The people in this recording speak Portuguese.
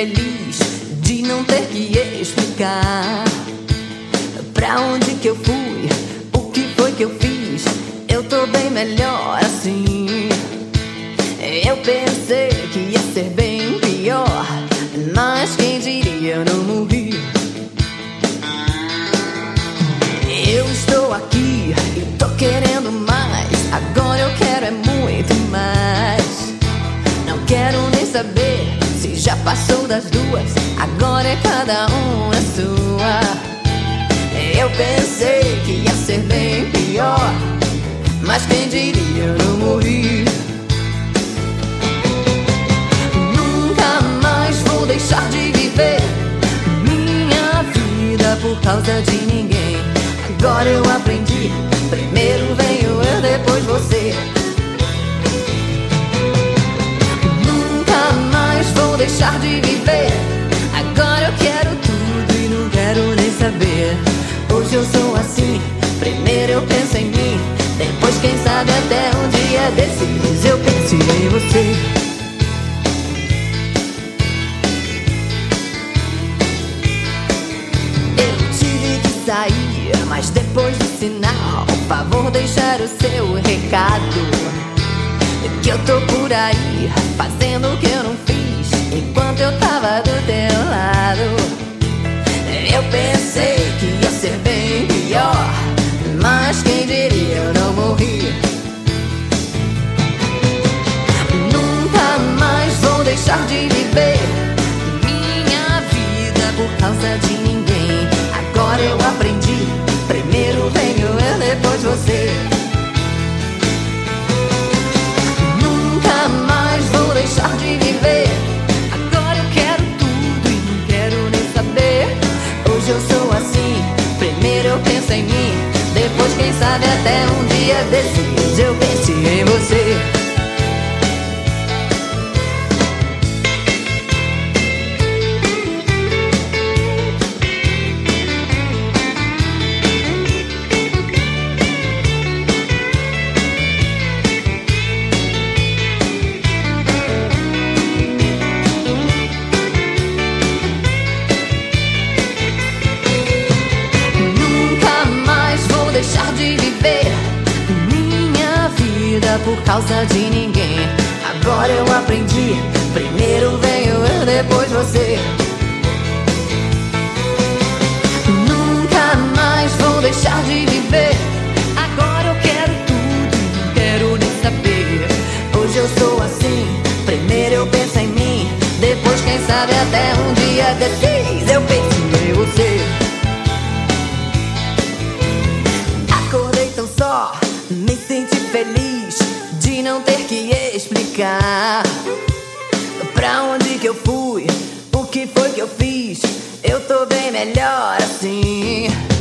feliz de não ter que explicar pra onde que eu fui, o que foi que eu fiz. Eu tô bem melhor assim. Eu pensei que ia ser bem pior, mas quem diria eu não morri. Eu estou aqui e tô querendo mais. Agora eu quero é muito mais. Não quero nem saber se já passou das duas. Agora é cada um na sua. Eu pensei que ia ser bem pior, mas quem diria eu não morri. Nunca mais vou deixar de viver minha vida por causa de ninguém. Agora eu aprendi, primeiro venho eu, depois você. Nunca mais vou deixar de viver. Agora eu quero tudo e não quero nem saber. Hoje eu sou assim, primeiro eu penso em mim, depois quem sabe até um dia desses eu penso em você. Eu tive que sair, mas depois do sinal, por favor deixar o seu recado. Que eu tô por aí, fazendo o que eu não fiz enquanto eu tava do teu lado. Eu pensei que ia ser bem pior, mas quem diria eu não morri. Nunca mais vou deixar de viver minha vida por causa de ninguém. Agora eu aprendi, primeiro venho eu, depois você. Nunca mais vou deixar de viver. Agora eu quero tudo e não quero nem saber. Hoje eu sou assim, primeiro eu penso em mim, depois quem sabe até um dia desses eu penso em você. Deixar de viver minha vida por causa de ninguém. Agora eu aprendi, primeiro venho eu, depois você. Nunca mais vou deixar de viver. Agora eu quero tudo e não quero nem saber. Hoje eu sou assim, primeiro eu penso em mim, depois quem sabe até um dia desses eu penso em você. Só me senti feliz de não ter que explicar pra onde que eu fui, o que foi que eu fiz. Eu tô bem melhor assim.